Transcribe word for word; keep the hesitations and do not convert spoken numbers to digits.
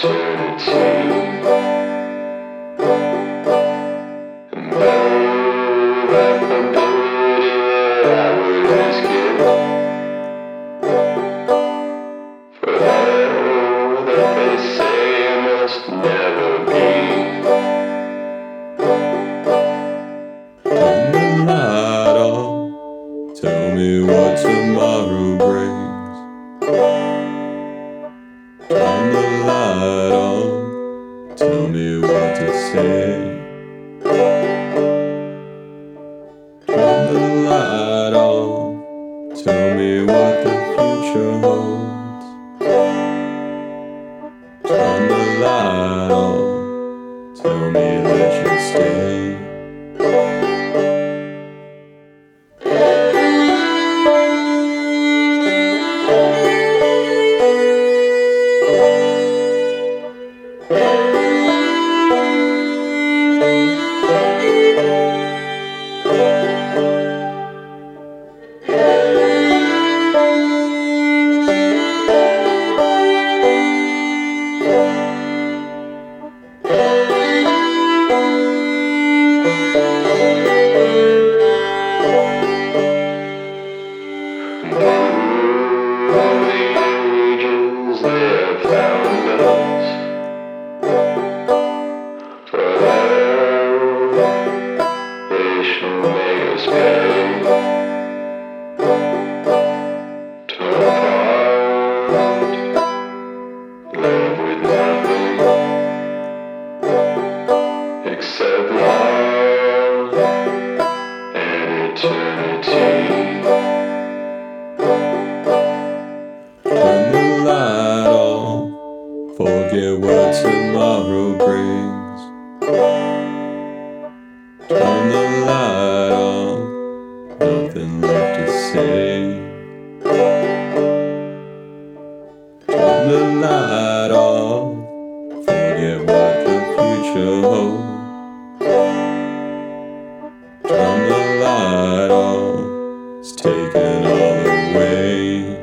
eternity. And though I forbid it, I would risk it. For hell that they say must never be. Turn the light off, tell me what tomorrow brings. Turn the light on, tell me what to say. Turn the light on, tell me what the future holds. Turn the light on, tell me that you'll stay. Except love and eternity. Turn the light on, forget what tomorrow brings. Turn the light on, nothing left to say. Turn the light on, forget what the future holds. Turn the light on, it's taken all away.